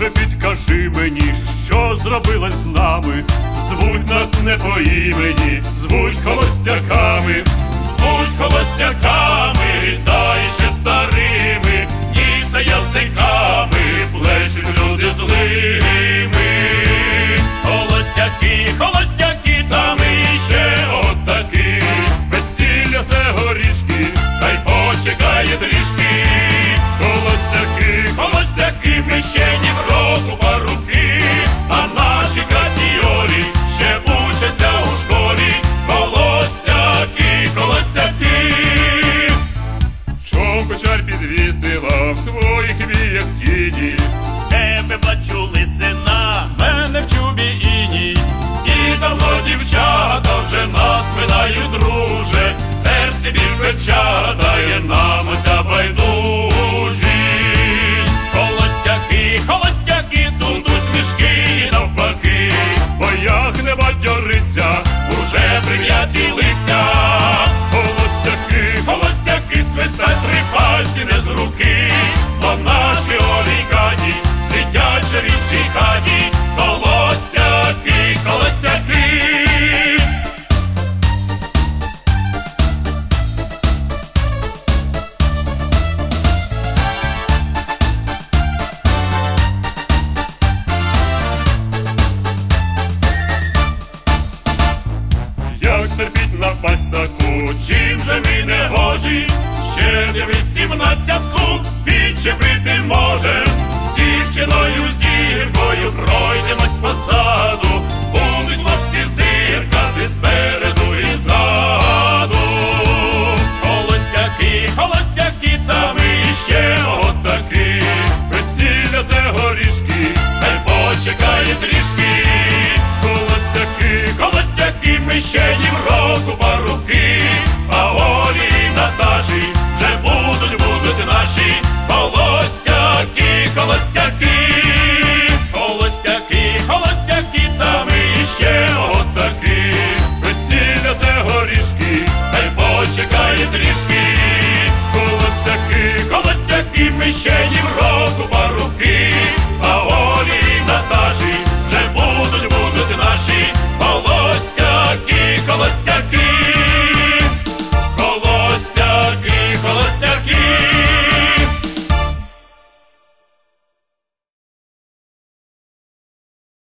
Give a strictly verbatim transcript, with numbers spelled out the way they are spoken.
Друже, підкажи мені, що зробилось з нами? Звуть нас не по імені, звуть холостяками, звуть холостяками, та іще старими, і це язиками плещуть люди злими. Холостяки, холостяки, та ми іще отакі. Весілля це горішки, та й почекає трішки. Холостяки, холостяки, ми ще ні в року парубки, а наші катіолі ще учаться у школі. Холостяки, холостяки. Чом печаль підвісила в твоїх віях тіні? Тебе бачу лисина, Мене в чубі іній, і давно дівчата вже нас минають, друже. В серці біль печатає нам оця байдужість. Холостяки, холостяки, тут усмішки навпаки, в боях не бадьориться, уже прив'яті лиця. Холостяки, холостяки, свистать три пальці не з руки, бо наші олійкаті сидять же в іншій хаті. Холостяки, холостяки. Як стерпіть напасть таку, чим же ми не гожі? Ще не вісімнадцятку відчепити можем. З дівчиною зіркою пройдемось по саду, будуть хлопці зиркати спереду і ззаду. Холостяки, холостяки, та ми ще отакі. Весілля це горішки, та й почекає трішки. Холостяки, холостяки, ми ще ні в року парубки, а Олі і Наташі вже будуть, будуть наші. Холостяки, холостяки. Холостяки, холостяки, та ми ще отакі. Весілля це горішки, та й почекає трішки. Холостяки, холостяки, ми ще ні в року парубки,